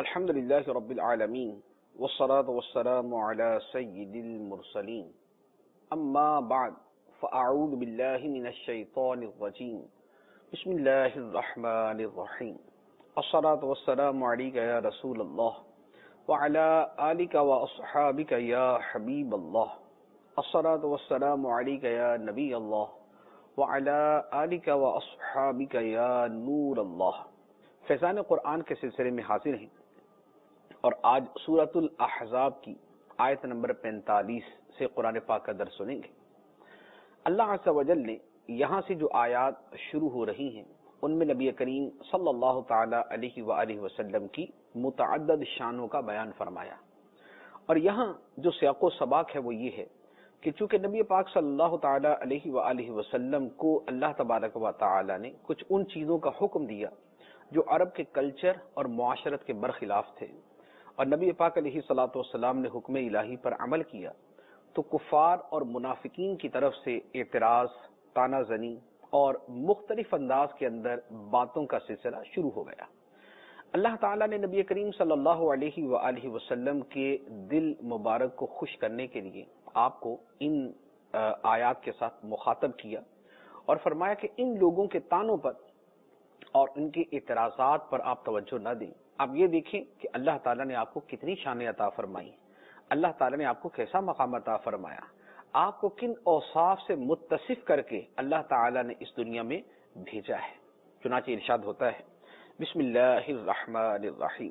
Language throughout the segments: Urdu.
الحمد لله رب العالمين والصلاة والسلام على سيد المرسلين أما بعد فأعوذ بالله من الشيطان الرجيم بسم الله الرحمن الرحيم الصلاة والسلام عليك يا رسول الله وعلى آلك وأصحابك يا حبيب الله الصلاة والسلام عليك يا نبي الله وعلى آلك وأصحابك يا نور الله. فیضان قرآن کے سلسلے میں حاضر ہیں اور آج سورۃ الاحزاب کی آیت نمبر 45 سے قرآن پاک کا درس سنیں گے. اللہ عز و جل نے یہاں سے جو آیات شروع ہو رہی ہیں ان میں نبی کریم صلی اللہ تعالی علیہ وآلہ وسلم کی متعدد شانوں کا بیان فرمایا. اور یہاں جو سیاق و سباق ہے وہ یہ ہے کہ چونکہ نبی پاک صلی اللہ تعالی علیہ وآلہ وسلم کو اللہ تبارک و تعالی نے کچھ ان چیزوں کا حکم دیا جو عرب کے کلچر اور معاشرت کے برخلاف تھے، اور نبی پاک علیہ الصلوۃ والسلام نے حکم الہی پر عمل کیا، تو کفار اور منافقین کی طرف سے اعتراض، طعنہ زنی اور مختلف انداز کے اندر باتوں کا سلسلہ شروع ہو گیا. اللہ تعالیٰ نے نبی کریم صلی اللہ علیہ وآلہ وسلم کے دل مبارک کو خوش کرنے کے لیے آپ کو ان آیات کے ساتھ مخاطب کیا اور فرمایا کہ ان لوگوں کے طعنوں پر اور ان کے اعتراضات پر آپ توجہ نہ دیں. آپ یہ دیکھیں کہ اللہ تعالیٰ نے آپ کو کتنی شانیں عطا فرمائی، اللہ تعالیٰ نے آپ کو کیسا مقام عطا فرمایا، آپ کو کن اوصاف سے متصف کر کے اللہ تعالیٰ نے اس دنیا میں بھیجا ہے. چنانچہ ارشاد ہوتا ہے بسم اللہ الرحمن الرحیم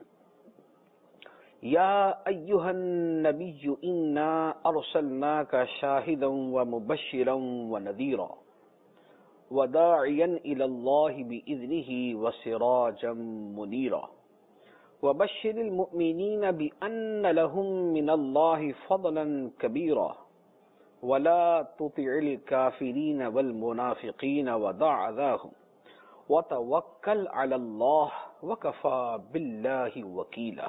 یا ایھا النبی انا ارسلناک شاہدا ومبشرا ونذیرا وداعیا الی اللہ بإذنہ وسراجا منیرا وبشر المؤمنین بأن لهم من اللہ فضلا کبیرا ولا تطع الکافرین والمنافقین ودع ذاہم وتوکل علی اللہ وکفی باللہ وکیلا.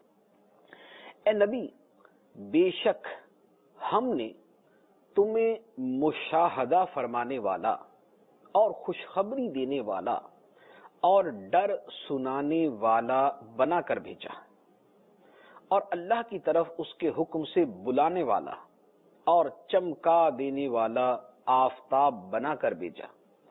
اے نبی، بے شک ہم نے تمہیں مشاہدہ فرمانے والا اور خوشخبری دینے والا اور ڈر سنانے والا بنا کر بھیجا، اور اللہ کی طرف اس کے حکم سے بلانے والا اور چمکا دینے والا آفتاب بنا کر بھیجا.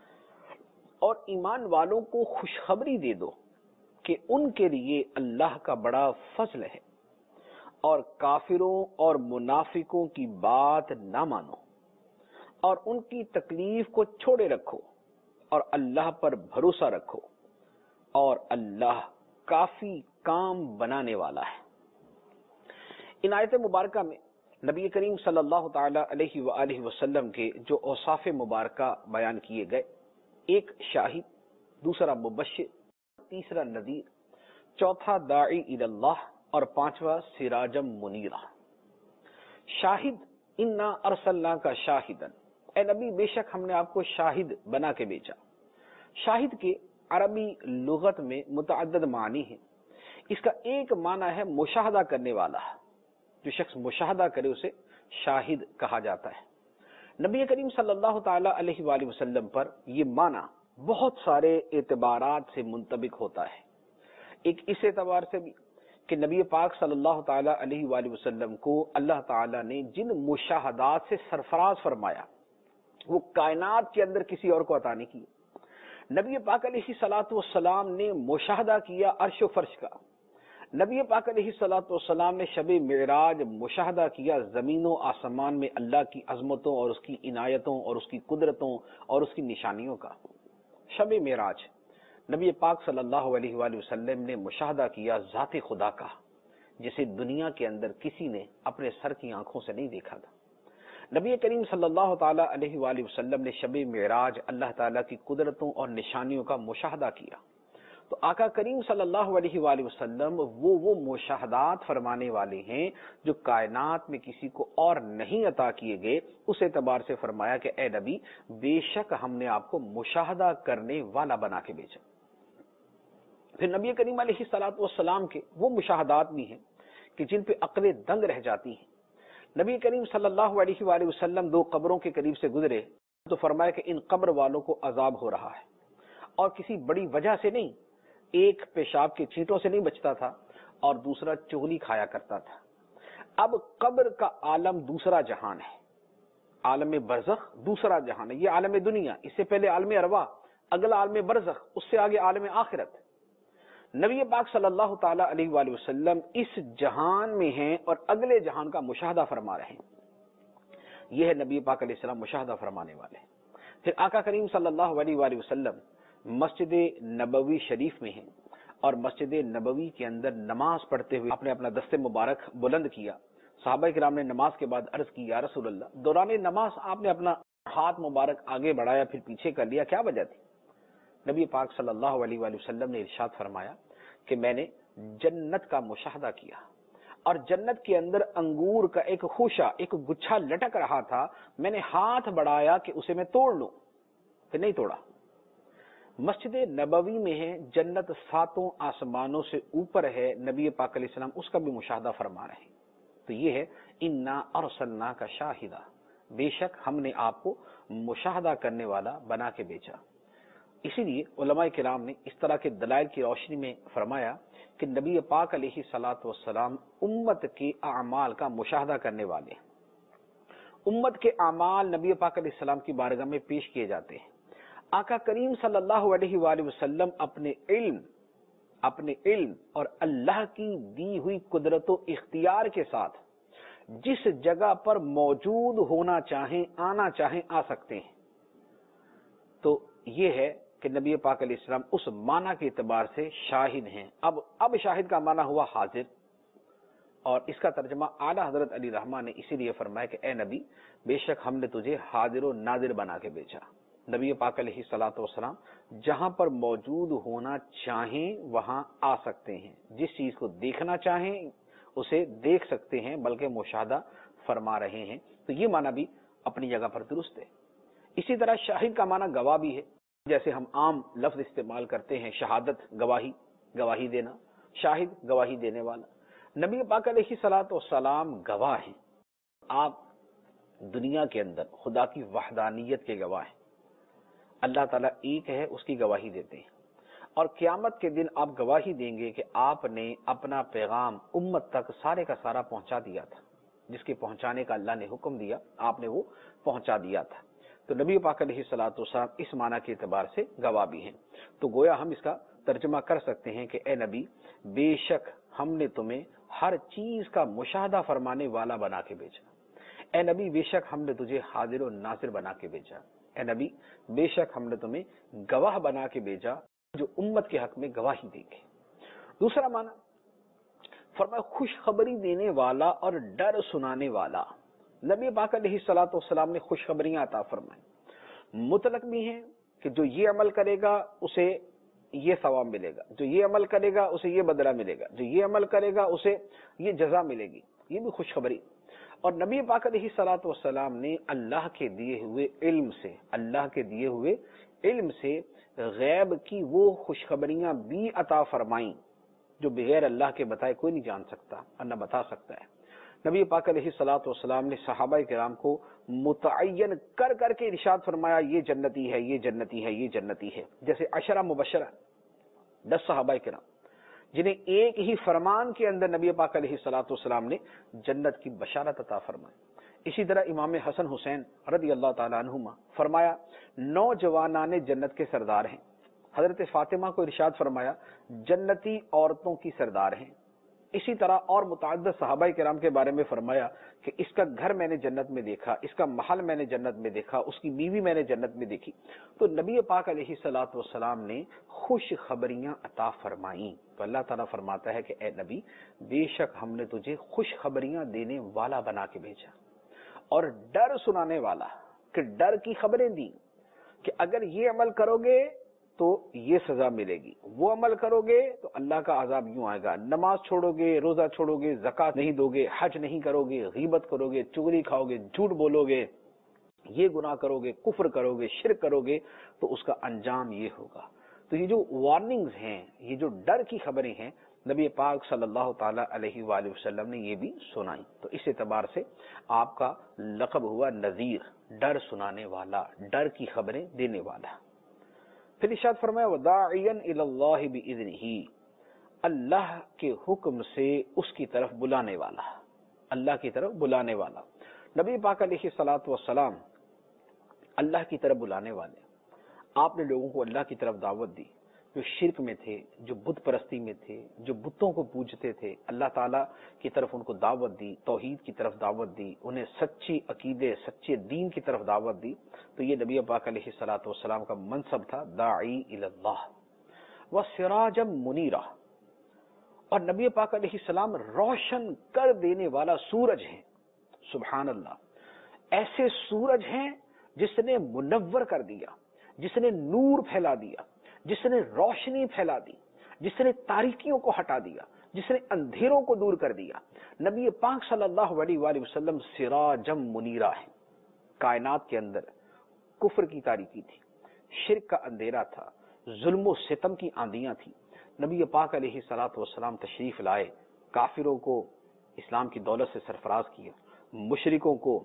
اور ایمان والوں کو خوشخبری دے دو کہ ان کے لیے اللہ کا بڑا فضل ہے، اور کافروں اور منافقوں کی بات نہ مانو اور ان کی تکلیف کو چھوڑے رکھو اور اللہ پر بھروسہ رکھو، اور اللہ کافی کام بنانے والا ہے. ان آیت مبارکہ میں نبی کریم صلی اللہ تعالی علیہ وآلہ وسلم کے جو اوصاف مبارکہ بیان کیے گئے، ایک شاہد، دوسرا مبشر، تیسرا نذیر، چوتھا داعی الی اللہ اور پانچواں سراجم منیرا. شاہد، انا ارسلناک شاہدا، اے نبی بے شک ہم نے آپ کو شاہد بنا کے بھیجا. شاہد کے عربی لغت میں متعدد معنی ہیں. اس کا ایک معنی ہے مشاہدہ کرنے والا، جو شخص مشاہدہ کرے اسے شاہد کہا جاتا ہے. نبی کریم صلی اللہ تعالی علیہ وآلہ وسلم پر یہ معنی بہت سارے اعتبارات سے منطبق ہوتا ہے. ایک اس اعتبار سے بھی کہ نبی پاک صلی اللہ تعالی علیہ وآلہ وسلم کو اللہ تعالی نے جن مشاہدات سے سرفراز فرمایا وہ کائنات کے اندر کسی اور کو عطا نہیں کی. نبی پاک علیہ الصلوۃ والسلام نے مشاہدہ کیا عرش و فرش کا. نبی پاک علیہ الصلوۃ والسلام نے شب معراج مشاہدہ کیا زمین و آسمان میں اللہ کی عظمتوں اور اس کی عنایتوں اور اس کی قدرتوں اور اس کی نشانیوں کا. شب معراج نبی پاک صلی اللہ علیہ وآلہ وسلم نے مشاہدہ کیا ذات خدا کا، جسے دنیا کے اندر کسی نے اپنے سر کی آنکھوں سے نہیں دیکھا تھا. نبی کریم صلی اللہ تعالی علیہ وآلہ وسلم نے شب معراج اللہ تعالیٰ کی قدرتوں اور نشانیوں کا مشاہدہ کیا. تو آقا کریم صلی اللہ علیہ وآلہ وسلم وہ مشاہدات فرمانے والے ہیں جو کائنات میں کسی کو اور نہیں عطا کیے گئے. اس اعتبار سے فرمایا کہ اے نبی بے شک ہم نے آپ کو مشاہدہ کرنے والا بنا کے بھیجا. پھر نبی کریم علیہ الصلوۃ والسلام کے وہ مشاہدات بھی ہیں کہ جن پہ عقلیں دنگ رہ جاتی ہیں. نبی کریم صلی اللہ علیہ وآلہ وسلم 2 قبروں کے قریب سے گزرے تو فرمایا کہ ان قبر والوں کو عذاب ہو رہا ہے، اور کسی بڑی وجہ سے نہیں، ایک پیشاب کے چینٹوں سے نہیں بچتا تھا اور دوسرا چغلی کھایا کرتا تھا۔ اب قبر کا عالم دوسرا جہان ہے، عالم برزخ دوسرا جہان ہے، یہ عالم دنیا، اس سے پہلے عالم ارواح، اگلا عالم برزخ، اس سے آگے عالم آخرت۔ نبی پاک صلی اللہ تعالی علیہ وآلہ وسلم اس جہان میں ہیں اور اگلے جہان کا مشاہدہ فرما رہے ہیں۔ یہ ہے نبی پاک علیہ السلام مشاہدہ فرمانے والے۔ پھر آقا کریم صلی اللہ علیہ وآلہ وسلم مسجد نبوی شریف میں ہیں اور مسجد نبوی کے اندر نماز پڑھتے ہوئے آپ نے اپنا دست مبارک بلند کیا۔ صحابہ کرام نے نماز کے بعد عرض کی یا رسول اللہ، دوران نماز آپ نے اپنا ہاتھ مبارک آگے بڑھایا پھر پیچھے کر لیا، کیا وجہ تھی؟ نبی پاک صلی اللہ علیہ وآلہ وسلم نے ارشاد فرمایا کہ میں نے جنت کا مشاہدہ کیا اور جنت کے اندر انگور کا ایک خوشہ، ایک گچھا لٹک رہا تھا، میں نے ہاتھ بڑھایا کہ اسے میں توڑ لوں، پھر نہیں توڑا۔ مسجد نبوی میں ہے، جنت ساتوں آسمانوں سے اوپر ہے، نبی پاک علیہ السلام اس کا بھی مشاہدہ فرما رہے ہیں۔ تو یہ ہے انا ارسلناک شاہدا، بے شک ہم نے آپ کو مشاہدہ کرنے والا بنا کے بھیجا۔ اسی لیے علماء کرام نے اس طرح کے دلائل کی روشنی میں فرمایا کہ نبی پاک علیہ الصلاۃ والسلام امت کے اعمال کا مشاہدہ کرنے والے ہیں۔ امت کے اعمال نبی پاک علیہ السلام کی بارگاہ میں پیش کیے جاتے ہیں۔ آقا کریم صلی اللہ علیہ وآلہ وسلم اپنے علم اور اللہ کی دی ہوئی قدرت و اختیار کے ساتھ جس جگہ پر موجود ہونا چاہیں، آنا چاہیں، آ سکتے ہیں۔ تو یہ ہے کہ نبی پاک علیہ السلام اس معنی کے اعتبار سے شاہد ہیں۔ اب شاہد کا معنی ہوا حاضر، اور اس کا ترجمہ اعلیٰ حضرت علی رحمہ نے اسی لیے فرمایا کہ اے نبی، بے شک ہم نے تجھے حاضر و ناظر بنا کے بھیجا۔ نبی پاک علیہ الصلوۃ والسلام جہاں پر موجود ہونا چاہیں وہاں آ سکتے ہیں، جس چیز کو دیکھنا چاہیں اسے دیکھ سکتے ہیں، بلکہ مشاہدہ فرما رہے ہیں۔ تو یہ معنی بھی اپنی جگہ پر درست ہے۔ اسی طرح شاہد کا معنی گواہ بھی ہے، جیسے ہم عام لفظ استعمال کرتے ہیں شہادت، گواہی دینا، شاہد گواہی دینے والا۔ نبی پاک علیہ الصلوۃ والسلام گواہ ہیں، آپ دنیا کے اندر خدا کی وحدانیت کے گواہ ہیں، اللہ تعالیٰ ایک ہے اس کی گواہی دیتے ہیں، اور قیامت کے دن آپ گواہی دیں گے کہ آپ نے اپنا پیغام امت تک سارے کا سارا پہنچا دیا تھا، جس کے پہنچانے کا اللہ نے حکم دیا آپ نے وہ پہنچا دیا تھا۔ تو نبی پاک علیہ الصلوۃ والسلام اس معنی کے اعتبار سے گواہ بھی ہیں۔ تو گویا ہم اس کا ترجمہ کر سکتے ہیں کہ اے نبی، بے شک ہم نے تمہیں ہر چیز کا مشاہدہ فرمانے والا بنا کے بھیجا۔ اے نبی، بے شک ہم نے تجھے حاضر و ناظر بنا کے بھیجا۔ اے نبی، بے شک ہم نے تمہیں گواہ بنا کے بھیجا جو امت کے حق میں گواہی دیں گے۔ دوسرا معنی فرمایا خوشخبری دینے والا اور ڈر سنانے والا۔ نبی پاک علیہ الصلوۃ والسلام نے خوشخبریاں عطا فرمائیں، مطلق بھی ہیں کہ جو یہ عمل کرے گا اسے یہ ثواب ملے گا، جو یہ عمل کرے گا اسے یہ بدلہ ملے گا، جو یہ عمل کرے گا اسے یہ جزا ملے گی، یہ بھی خوشخبری۔ اور نبی پاک علیہ الصلوۃ والسلام نے اللہ کے دیے ہوئے علم سے غیب کی وہ خوشخبریاں بھی عطا فرمائیں جو بغیر اللہ کے بتائے کوئی نہیں جان سکتا اور نہ بتا سکتا ہے۔ نبی پاک علیہ الصلوۃ والسلام نے صحابہ کرام کو متعین کر کے ارشاد فرمایا یہ جنتی ہے، یہ جنتی ہے، یہ جنتی ہے، جیسے عشرہ مبشرہ 10 صحابہ کرام جنہیں ایک ہی فرمان کے اندر نبی پاک علیہ الصلوۃ والسلام نے جنت کی بشارت عطا فرمائی۔ اسی طرح امام حسن حسین رضی اللہ تعالیٰ عنہما فرمایا 9 جوانان جنت کے سردار ہیں۔ حضرت فاطمہ کو ارشاد فرمایا جنتی عورتوں کی سردار ہیں۔ اسی طرح اور متعدد صحابہ کرام کے بارے میں فرمایا کہ اس کا گھر میں نے جنت میں دیکھا، اس کا محل میں نے جنت میں دیکھا، اس کی بیوی میں نے جنت میں دیکھی۔ تو نبی پاک علیہ الصلوۃ والسلام نے خوش خبریاں عطا فرمائیں۔ تو اللہ تعالیٰ فرماتا ہے کہ اے نبی، بے شک ہم نے تجھے خوش خبریاں دینے والا بنا کے بھیجا اور ڈر سنانے والا، کہ ڈر کی خبریں دی کہ اگر یہ عمل کرو گے تو یہ سزا ملے گی، وہ عمل کرو گے تو اللہ کا عذاب یوں آئے گا، نماز چھوڑو گے، روزہ چھوڑو گے، زکوٰۃ نہیں دو گے، حج نہیں کرو گے، غیبت کرو گے، چغلی کھاؤ گے، جھوٹ بولو گے، یہ گناہ کرو گے، کفر کرو گے، شرک کرو گے تو اس کا انجام یہ ہوگا۔ تو یہ جو وارننگز ہیں، یہ جو ڈر کی خبریں ہیں، نبی پاک صلی اللہ تعالی علیہ وآلہ وسلم نے یہ بھی سنائی۔ تو اس اعتبار سے آپ کا لقب ہوا نذیر، ڈر سنانے والا، ڈر کی خبریں دینے والا۔ پھر ارشاد فرمایا وداعیا الی اللہ باذنہ، اللہ کے حکم سے اس کی طرف بلانے والا، اللہ کی طرف بلانے والا۔ نبی پاک علیہ الصلوۃ والسلام اللہ کی طرف بلانے والے، آپ نے لوگوں کو اللہ کی طرف دعوت دی، جو شرک میں تھے، جو بت پرستی میں تھے، جو بتوں کو پوجتے تھے، اللہ تعالیٰ کی طرف ان کو دعوت دی، توحید کی طرف دعوت دی، انہیں سچی عقیدے، سچے دین کی طرف دعوت دی۔ تو یہ نبی پاک علیہ الصلوۃ والسلام کا منصب تھا، داعی الی اللہ وسراجا منیرا، اور نبی پاک علیہ السلام روشن کر دینے والا سورج ہیں۔ سبحان اللہ، ایسے سورج ہیں جس نے منور کر دیا، جس نے نور پھیلا دیا، جس نے روشنی پھیلا دی، جس نے تاریکیوں کو ہٹا دیا، جس نے اندھیروں کو دور کر دیا۔ نبی پاک صلی اللہ علیہ وآلہ وسلم سراجم منیرہ ہیں۔ کائنات کے اندر کفر کی تاریکی تھی، شرک کا اندھیرا تھا، ظلم و ستم کی آندیاں تھیں۔ نبی پاک علیہ الصلوۃ والسلام تشریف لائے، کافروں کو اسلام کی دولت سے سرفراز کیا، مشرکوں کو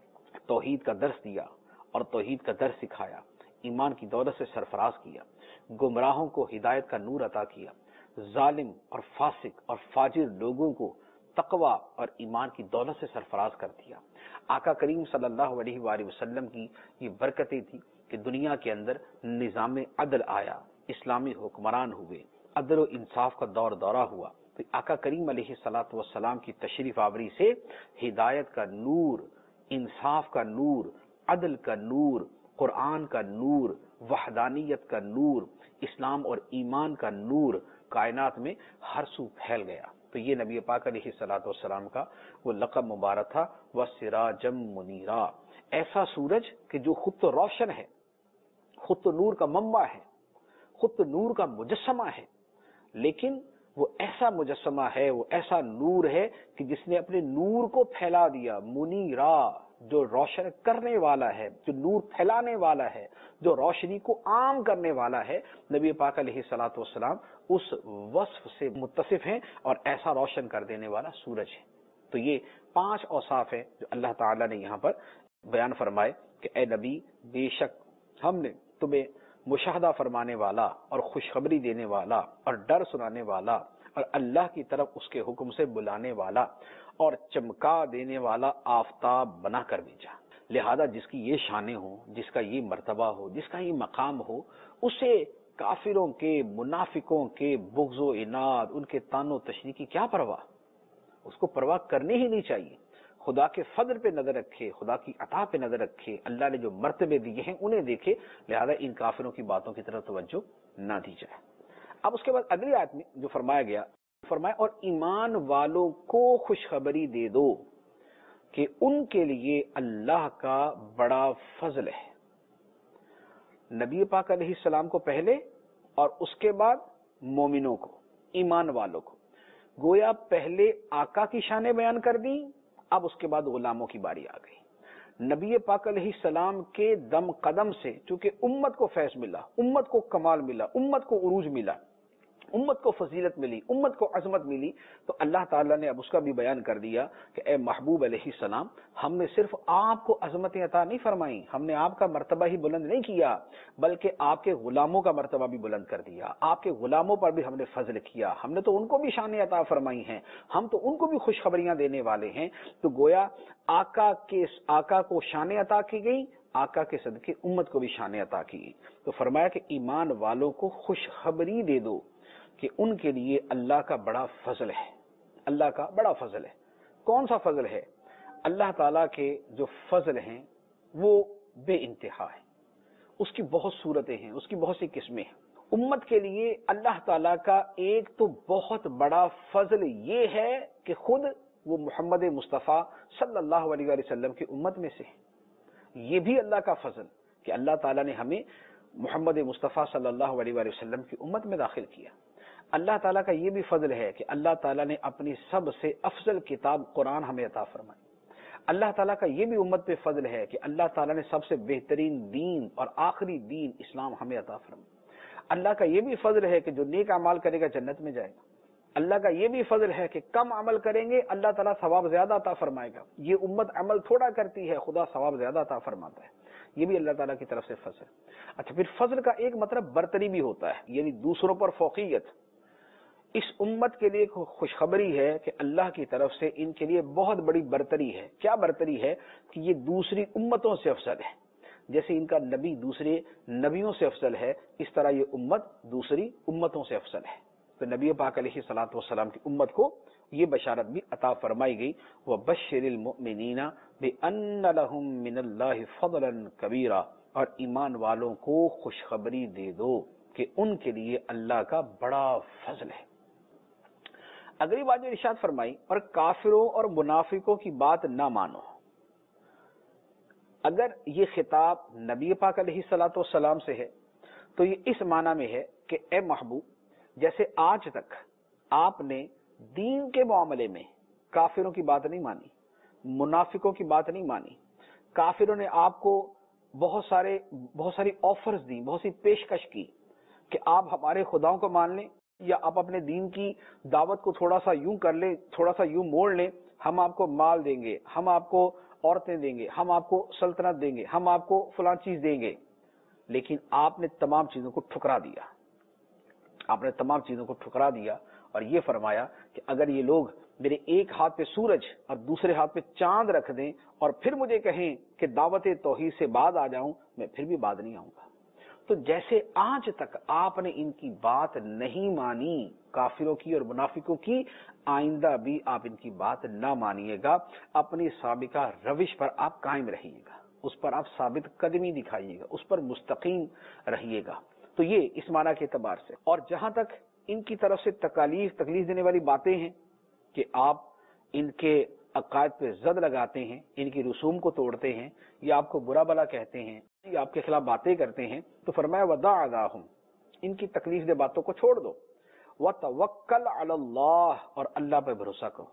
توحید کا درس دیا اور توحید کا درس سکھایا، ایمان کی دولت سے سرفراز کیا، گمراہوں کو ہدایت کا نور عطا کیا، ظالم اور فاسق اور فاجر لوگوں کو تقوی اور ایمان کی دولت سے سرفراز کر دیا۔ آقا کریم صلی اللہ علیہ وآلہ وسلم کی یہ برکتیں تھی کہ دنیا کے اندر نظام عدل آیا، اسلامی حکمران ہوئے، عدل و انصاف کا دور دورہ ہوا۔ تو آقا کریم علیہ الصلوۃ والسلام کی تشریف آوری سے ہدایت کا نور، انصاف کا نور، عدل کا نور، قرآن کا نور، وحدانیت کا نور، اسلام اور ایمان کا نور کائنات میں ہر سو پھیل گیا۔ تو یہ نبی پاک علیہ الصلوۃ والسلام کا وہ لقب مبارک تھا، وسراجم منیرا، ایسا سورج کہ جو خود تو روشن ہے، خود تو نور کا منبع ہے، خود تو نور کا مجسمہ ہے، لیکن وہ ایسا مجسمہ ہے، وہ ایسا نور ہے کہ جس نے اپنے نور کو پھیلا دیا۔ منیرا، جو روشن کرنے والا ہے، جو نور پھیلانے والا ہے، جو روشنی کو عام کرنے والا ہے۔ نبی پاک علیہ الصلوۃ والسلام اس وصف سے متصف ہیں اور ایسا روشن کر دینے والا سورج ہے۔ تو یہ 5 اوصاف ہیں جو اللہ تعالیٰ نے یہاں پر بیان فرمائے کہ اے نبی، بے شک ہم نے تمہیں مشاہدہ فرمانے والا اور خوشخبری دینے والا اور ڈر سنانے والا اور اللہ کی طرف اس کے حکم سے بلانے والا اور چمکا دینے والا آفتاب بنا کر بھیجا۔ لہذا جس کی یہ شانیں ہوں، جس کا یہ مرتبہ ہو، جس کا یہ مقام ہو، اسے کافروں کے، منافقوں کے بغض و عناد، ان کے طعن و تشنیع کی کیا پرواہ؟ اس کو پرواہ کرنی ہی نہیں چاہیے۔ خدا کے فضل پہ نظر رکھے، خدا کی عطا پہ نظر رکھے، اللہ نے جو مرتبے دیے ہیں انہیں دیکھے، لہذا ان کافروں کی باتوں کی طرف توجہ نہ دی جائے۔ اب اس کے بعد اگلی آیت میں جو فرمایا گیا، فرمایا اور ایمان والوں کو خوشخبری دے دو کہ ان کے لیے اللہ کا بڑا فضل ہے۔ نبی پاک علیہ السلام کو پہلے اور اس کے بعد مومنوں کو، ایمان والوں کو، گویا پہلے آقا کی شانیں بیان کر دی، اب اس کے بعد غلاموں کی باری آ گئی۔ نبی پاک علیہ السلام کے دم قدم سے چونکہ امت کو فیض ملا، امت کو کمال ملا، امت کو عروج ملا، امت کو فضیلت ملی، امت کو عظمت ملی، تو اللہ تعالیٰ نے اب اس کا بھی بیان کر دیا کہ اے محبوب علیہ السلام، ہم نے صرف آپ کو عظمتیں عطا نہیں فرمائیں، ہم نے آپ کا مرتبہ ہی بلند نہیں کیا، بلکہ آپ کے غلاموں کا مرتبہ بھی بلند کر دیا، آپ کے غلاموں پر بھی ہم نے فضل کیا، ہم نے تو ان کو بھی شانیں عطا فرمائی ہیں، ہم تو ان کو بھی خوشخبریاں دینے والے ہیں۔ تو گویا آقا کو شانیں عطا کی گئی، آقا کے صدقے امت کو بھی شانیں عطا کی گئی۔ تو فرمایا کہ ایمان والوں کو خوشخبری دے دو کہ ان کے لیے اللہ کا بڑا فضل ہے، اللہ کا بڑا فضل ہے۔ کون سا فضل ہے؟ اللہ تعالیٰ کے جو فضل ہیں وہ بے انتہا ہے، اس کی بہت صورتیں ہیں، اس کی بہت سی قسمیں ہیں۔ امت کے لیے اللہ تعالیٰ کا ایک تو بہت بڑا فضل یہ ہے کہ خود وہ محمد مصطفیٰ صلی اللہ علیہ وآلہ وسلم کی امت میں سے ہے۔ یہ بھی اللہ کا فضل کہ اللہ تعالیٰ نے ہمیں محمد مصطفیٰ صلی اللہ علیہ وآلہ وسلم کی امت میں داخل کیا۔ اللہ تعالیٰ کا یہ بھی فضل ہے کہ اللہ تعالیٰ نے اپنی سب سے افضل کتاب قرآن ہمیں عطا فرمائی۔ اللہ تعالیٰ کا یہ بھی امت پہ فضل ہے کہ اللہ تعالیٰ نے سب سے بہترین دین اور آخری دین اسلام ہمیں عطا فرمائی۔ اللہ کا یہ بھی فضل ہے کہ جو نیک اعمال کرے گا جنت میں جائے گا۔ اللہ کا یہ بھی فضل ہے کہ کم عمل کریں گے اللہ تعالیٰ ثواب زیادہ عطا فرمائے گا۔ یہ امت عمل تھوڑا کرتی ہے، خدا ثواب زیادہ عطا فرماتا ہے۔ یہ بھی اللہ تعالیٰ کی طرف سے فضل ہے۔ اچھا، پھر فضل کا ایک مطلب برتری بھی ہوتا ہے، یعنی دوسروں پر فوقیت۔ اس امت کے لیے خوشخبری ہے کہ اللہ کی طرف سے ان کے لیے بہت بڑی برتری ہے۔ کیا برتری ہے؟ کہ یہ دوسری امتوں سے افضل ہے۔ جیسے ان کا نبی دوسرے نبیوں سے افضل ہے، اس طرح یہ امت دوسری امتوں سے افضل ہے۔ تو نبی پاک علیہ الصلوۃ والسلام کی امت کو یہ بشارت بھی عطا فرمائی گئی، وَبَشِّرِ الْمُؤْمِنِينَ بِأَنَّ لَهُم مِّنَ اللَّهِ فَضْلًا كَبِيرًا، اور ایمان والوں کو خوشخبری دے دو کہ ان کے لیے اللہ کا بڑا فضل ہے۔ اگلی بات جو ارشاد فرمائی، اور کافروں اور منافقوں کی بات نہ مانو۔ اگر یہ خطاب نبی پاک علیہ الصلوۃ والسلام سے ہے تو یہ اس معنی میں ہے کہ اے محبوب، جیسے آج تک آپ نے دین کے معاملے میں کافروں کی بات نہیں مانی، منافقوں کی بات نہیں مانی، کافروں نے آپ کو بہت ساری آفرز دی، بہت سی پیشکش کی کہ آپ ہمارے خداؤں کو مان لیں، یا آپ اپنے دین کی دعوت کو تھوڑا سا یوں کر لیں، تھوڑا سا یوں موڑ لیں، ہم آپ کو مال دیں گے، ہم آپ کو عورتیں دیں گے، ہم آپ کو سلطنت دیں گے، ہم آپ کو فلاں چیز دیں گے۔ لیکن آپ نے تمام چیزوں کو ٹھکرا دیا، آپ نے تمام چیزوں کو ٹھکرا دیا اور یہ فرمایا کہ اگر یہ لوگ میرے ایک ہاتھ پہ سورج اور دوسرے ہاتھ پہ چاند رکھ دیں اور پھر مجھے کہیں کہ دعوت توحید سے بعد آ جاؤں، میں پھر بھی بعد نہیں آؤں گا۔ تو جیسے آج تک آپ نے ان کی بات نہیں مانی کافروں کی اور منافقوں کی، آئندہ بھی آپ ان کی بات نہ مانیے گا، اپنی سابقہ روش پر آپ قائم رہیے گا، اس پر آپ ثابت قدمی دکھائیے گا، اس پر مستقیم رہیے گا۔ تو یہ اس معنی کے اعتبار سے۔ اور جہاں تک ان کی طرف سے تکلیف دینے والی باتیں ہیں کہ آپ ان کے عقائد پہ زد لگاتے ہیں، ان کی رسوم کو توڑتے ہیں، یا آپ کو برا بلا کہتے ہیں، یا آپ کے خلاف باتیں کرتے ہیں، تو فرمایا وَدَعْ عَذَاهُمْ، ان کی تکلیف دہ باتوں کو چھوڑ دو، وَتَوَكَّلْ عَلَى اللَّهِ، اور اللہ پہ بھروسہ کرو،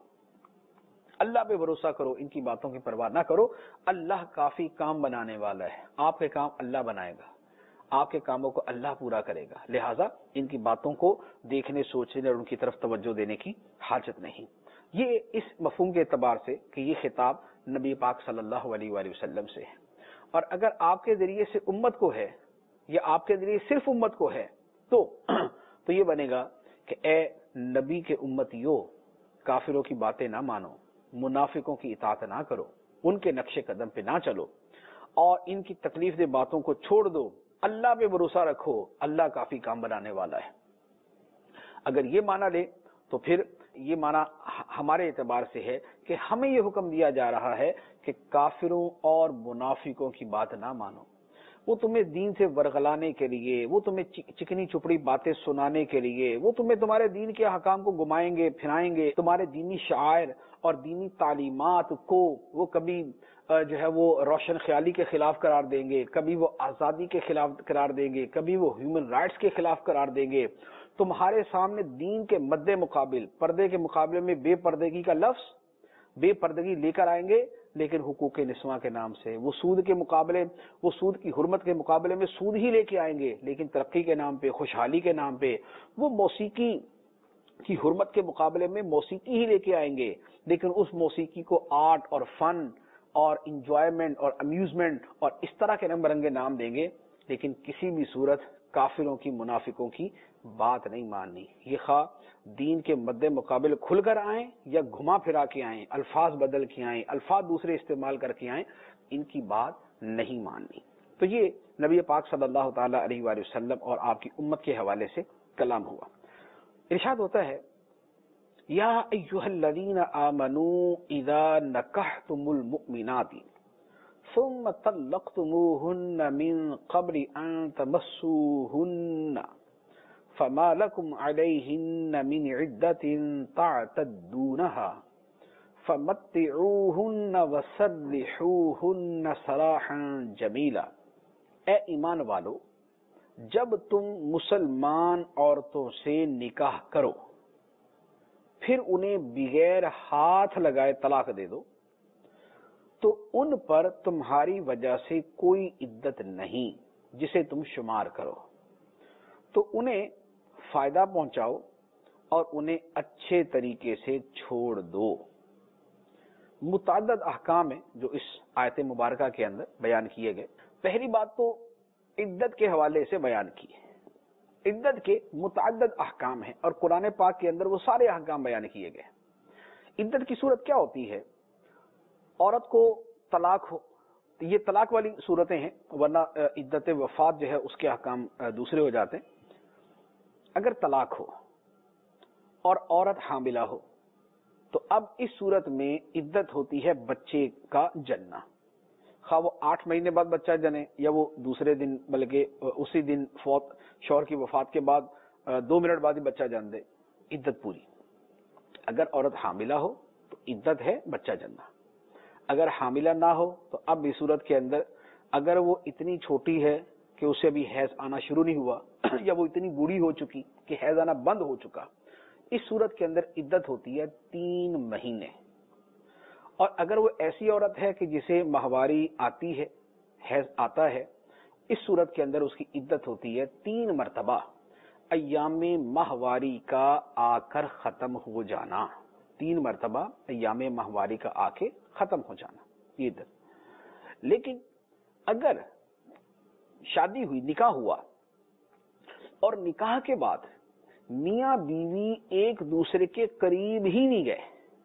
اللہ پہ بھروسہ کرو، ان کی باتوں کی پرواہ نہ کرو، اللہ کافی کام بنانے والا ہے، آپ کے کام اللہ بنائے گا، آپ کے کاموں کو اللہ پورا کرے گا، لہٰذا ان کی باتوں کو دیکھنے، سوچنے اور ان کی طرف توجہ دینے کی حاجت نہیں۔ یہ اس مفہوم کے اعتبار سے کہ یہ خطاب نبی پاک صلی اللہ علیہ وآلہ وسلم سے ہے، اور اگر آپ کے ذریعے سے امت کو ہے یا آپ کے ذریعے صرف امت کو ہے تو یہ بنے گا کہ اے نبی کے امتیو، کافروں کی باتیں نہ مانو، منافقوں کی اطاعت نہ کرو، ان کے نقش قدم پہ نہ چلو، اور ان کی تکلیف دہ باتوں کو چھوڑ دو، اللہ پہ بھروسہ رکھو، اللہ کافی کام بنانے والا ہے۔ اگر یہ معنی لے تو پھر یہ معنی ہمارے اعتبار سے ہے کہ ہمیں یہ حکم دیا جا رہا ہے کہ کافروں اور منافقوں کی بات نہ مانو، وہ تمہیں دین سے ورغلانے کے لیے، وہ تمہیں چکنی چپڑی باتیں سنانے کے لیے، وہ تمہارے دین کے احکام کو گمائیں گے، پھرائیں گے، تمہارے دینی شعائر اور دینی تعلیمات کو وہ کبھی جو ہے وہ روشن خیالی کے خلاف قرار دیں گے، کبھی وہ آزادی کے خلاف قرار دیں گے، کبھی وہ ہیومن رائٹس کے خلاف قرار دیں گے۔ تمہارے سامنے دین کے مد مقابل، پردے کے مقابلے میں بے پردگی کا لفظ، بے پردگی لے کر آئیں گے، لیکن حقوق نسواں کے نام سے، وہ سود کی حرمت کے مقابلے میں سود ہی لے کے آئیں گے، لیکن ترقی کے نام پہ، خوشحالی کے نام پہ، وہ موسیقی کی حرمت کے مقابلے میں موسیقی ہی لے کے آئیں گے، لیکن اس موسیقی کو آرٹ اور فن اور انجوائمنٹ اور امیوزمنٹ اور اس طرح کے رنگ برنگے نام دیں گے، لیکن کسی بھی صورت کافروں کی، منافقوں کی بات نہیں ماننی۔ یہ خواہ دین کے مد مقابل کھل کر آئیں یا گھما پھرا کے آئیں، الفاظ بدل کے آئیں، الفاظ دوسرے استعمال کر کے آئیں، ان کی بات نہیں ماننی۔ تو یہ نبی پاک صلی اللہ تعالی علیہ وآلہ وسلم اور آپ کی امت کے حوالے سے کلام ہوا۔ ارشاد ہوتا ہے یا ایھا الذین آمنوا اذا نکحتم المؤمنات ثم طلقتموهن من قبل ان تمسوهن فما لكم عليهن من عدة تعتدونها فمتعوهن وسرحوهن سراحا جمیلا۔ اے ایمان والو، جب تم مسلمان عورتوں سے نکاح کرو پھر انہیں بغیر ہاتھ لگائے طلاق دے دو تو ان پر تمہاری وجہ سے کوئی عدت نہیں جسے تم شمار کرو، تو انہیں فائدہ پہنچاؤ اور انہیں اچھے طریقے سے چھوڑ دو۔ متعدد احکام ہیں جو اس آیت مبارکہ کے اندر بیان کیے گئے۔ پہلی بات تو عدت کے حوالے سے بیان کی ہے. عدت کے متعدد احکام ہیں اور قرآن پاک کے اندر وہ سارے احکام بیان کیے گئے. عدت کی صورت کیا ہوتی ہے؟ عورت کو طلاق ہو، یہ طلاق والی صورتیں ہیں، ورنہ عدت وفات جو ہے اس کے احکام دوسرے ہو جاتے ہیں. اگر طلاق ہو اور عورت حاملہ ہو تو اب اس صورت میں عدت ہوتی ہے بچے کا جننا، خواہ وہ 8 مہینے بعد بچہ جنے یا وہ دوسرے دن، بلکہ اسی دن شوہر کی وفات کے بعد 2 منٹ بعد ہی بچہ جن دے، عدت پوری. اگر عورت حاملہ ہو تو عدت ہے بچہ جننا. اگر حاملہ نہ ہو تو اب اس صورت کے اندر اگر وہ اتنی چھوٹی ہے کہ اسے ابھی حیض آنا شروع نہیں ہوا یا وہ اتنی بوڑھی ہو چکی کہ حیض آنا بند ہو چکا، اس صورت کے اندر عدت ہوتی ہے 3 مہینے. اور اگر وہ ایسی عورت ہے کہ جسے ماہواری آتی ہے، حیض آتا ہے، اس صورت کے اندر اس کی عدت ہوتی ہے 3 مرتبہ ایام ماہواری کا آ کر ختم ہو جانا. 3 مرتبہ ایام ماہواری کا آ کے ختم ہو جانا یہ عدت. لیکن اگر شادی ہوئی، نکاح ہوا اور نکاح کے بعد میاں بیوی ایک دوسرے کے قریب ہی نہیں گئے،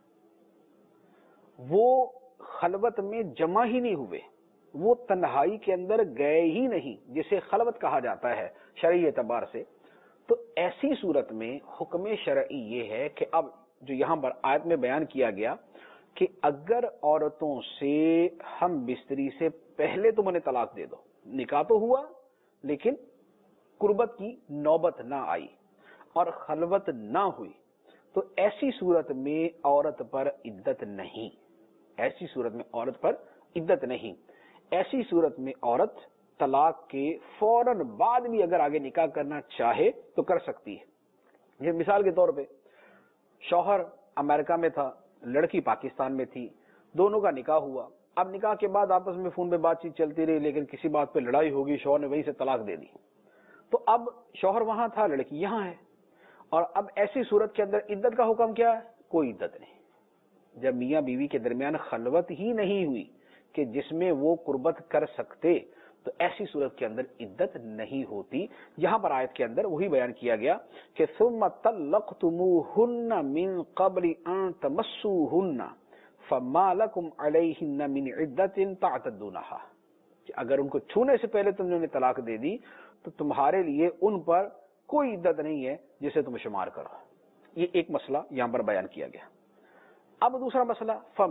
وہ خلوت میں جمع ہی نہیں ہوئے، وہ تنہائی کے اندر گئے ہی نہیں، جسے خلوت کہا جاتا ہے شرعی اعتبار سے، تو ایسی صورت میں حکم شرعی یہ ہے کہ اب جو یہاں پر آیت میں بیان کیا گیا کہ اگر عورتوں سے ہم بستری سے پہلے تم انہیں طلاق دے دو، نکاح تو ہوا لیکن قربت کی نوبت نہ آئی اور خلوت نہ ہوئی، تو ایسی صورت میں عورت پر عدت نہیں. ایسی صورت میں عورت پر عدت نہیں. ایسی صورت میں عورت طلاق کے فوراً بعد بھی اگر آگے نکاح کرنا چاہے تو کر سکتی ہے. یہ مثال کے طور پہ شوہر امریکہ میں تھا، لڑکی پاکستان میں تھی، دونوں کا نکاح ہوا. اب نکاح کے بعد آپس میں فون پہ بات چیت چلتی رہی، لیکن کسی بات پہ لڑائی ہوگی، شوہر نے وہیں سے طلاق دے دی. تو اب شوہر وہاں تھا، لڑکی یہاں ہے، اور اب ایسی صورت کے اندر عدت کا حکم کیا ہے؟ کوئی عدت نہیں. جب میاں بیوی کے درمیان خلوت ہی نہیں ہوئی کہ جس میں وہ قربت کر سکتے، تو ایسی صورت کے اندر عدت نہیں ہوتی. یہاں پر آیت کے اندر وہی بیان کیا گیا کہ ثم طلقتموهن من قبل ان تمسوهن فما لكم عليهن من عدة تعتدونها، کہ اگر ان کو چھونے سے پہلے تم نے انہیں طلاق دے دی تو تمہارے لیے ان پر کوئی عدت نہیں ہے جسے تم شمار کرو. یہ ایک مسئلہ یہاں پر بیان کیا گیا. اب دوسرا مسئلہ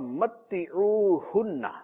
فمتعوهن،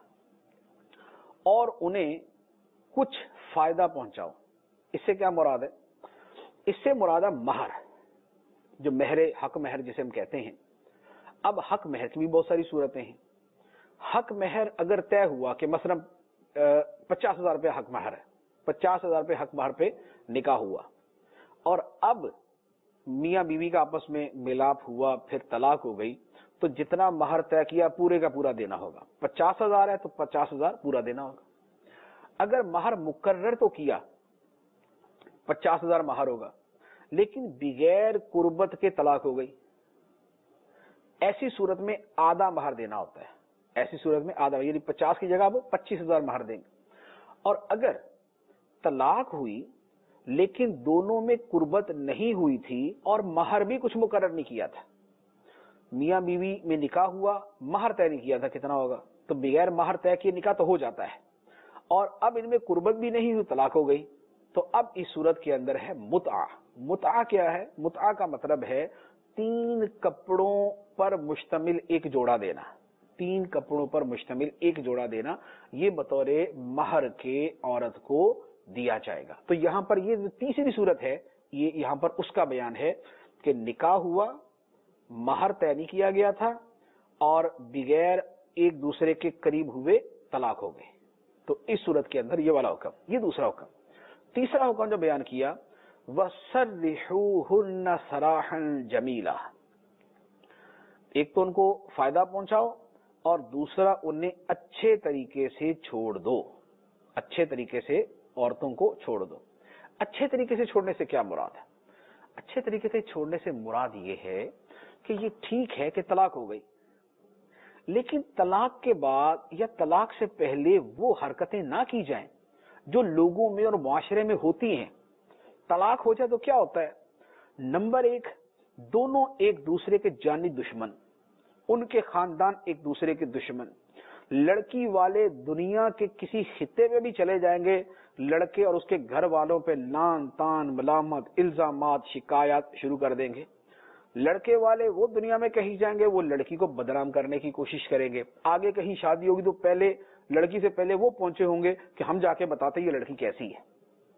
اور انہیں کچھ فائدہ پہنچاؤ. اس سے کیا مراد ہے؟ اس سے مراد ہے مہر، جو مہر، حق مہر جسے ہم کہتے ہیں. اب حق مہر کی بھی بہت ساری صورتیں ہیں. حق مہر اگر طے ہوا کہ مثلا 50,000 روپے حق مہر ہے، 50,000 روپے حق مہر پہ نکاح ہوا، اور اب میاں بیوی کا آپس میں ملاپ ہوا، پھر طلاق ہو گئی، تو جتنا مہر طے کیا پورے کا پورا دینا ہوگا. 50,000 ہے تو 50,000 پورا دینا ہوگا. اگر مہر مقرر تو کیا 50,000 مہر ہوگا، لیکن بغیر قربت کے طلاق ہو گئی، ایسی صورت میں آدھا مہر دینا ہوتا ہے. ایسی صورت میں آدھا، یعنی 50 کی جگہ وہ 25,000 مہر دیں گے. اور اگر طلاق ہوئی لیکن دونوں میں قربت نہیں ہوئی تھی اور مہر بھی کچھ مقرر نہیں کیا تھا، میاں بیوی میں نکاح ہوا، مہر طے نہیں کیا تھا کتنا ہوگا، تو بغیر مہر طے کیے نکاح تو ہو جاتا ہے، اور اب ان میں قربت بھی نہیں ہوئی، طلاق ہو گئی، تو اب اس صورت کے اندر ہے متعہ. متعہ کیا ہے؟ متعہ کا مطلب ہے 3 کپڑوں پر مشتمل ایک جوڑا دینا. 3 کپڑوں پر مشتمل ایک جوڑا دینا، یہ بطور مہر کے عورت کو دیا جائے گا. تو یہاں پر یہ تیسری صورت ہے، یہ یہاں پر اس کا بیان ہے کہ نکاح ہوا، مہر طے نہیں کیا گیا تھا، اور بغیر ایک دوسرے کے قریب ہوئے طلاق ہو گئے. تو اس صورت کے اندر یہ والا حکم. یہ دوسرا حکم. تیسرا حکم جو بیان کیا وَسَرِّحُوهُنَّ سَرَاحًا جَمِيلًا، ایک تو ان کو فائدہ پہنچاؤ اور دوسرا انہیں اچھے طریقے سے چھوڑ دو. اچھے طریقے سے عورتوں کو چھوڑ دو. اچھے طریقے سے چھوڑنے سے کیا مراد ہے؟ اچھے طریقے سے چھوڑنے سے مراد یہ ہے کہ یہ ٹھیک ہے کہ طلاق ہو گئی، لیکن طلاق کے بعد یا طلاق سے پہلے وہ حرکتیں نہ کی جائیں جو لوگوں میں اور معاشرے میں ہوتی ہیں. طلاق ہو جائے تو کیا ہوتا ہے؟ نمبر ایک، دونوں ایک دوسرے کے جانی دشمن، ان کے خاندان ایک دوسرے کے دشمن. لڑکی والے دنیا کے کسی خطے میں بھی چلے جائیں گے، لڑکے اور اس کے گھر والوں پہ لان تان ملامت الزامات شکایات شروع کر دیں گے. لڑکے والے وہ دنیا میں کہیں جائیں گے، وہ لڑکی کو بدنام کرنے کی کوشش کریں گے. آگے کہیں شادی ہوگی تو پہلے لڑکی سے پہلے وہ پہنچے ہوں گے کہ ہم جا کے بتاتے یہ لڑکی کیسی ہے.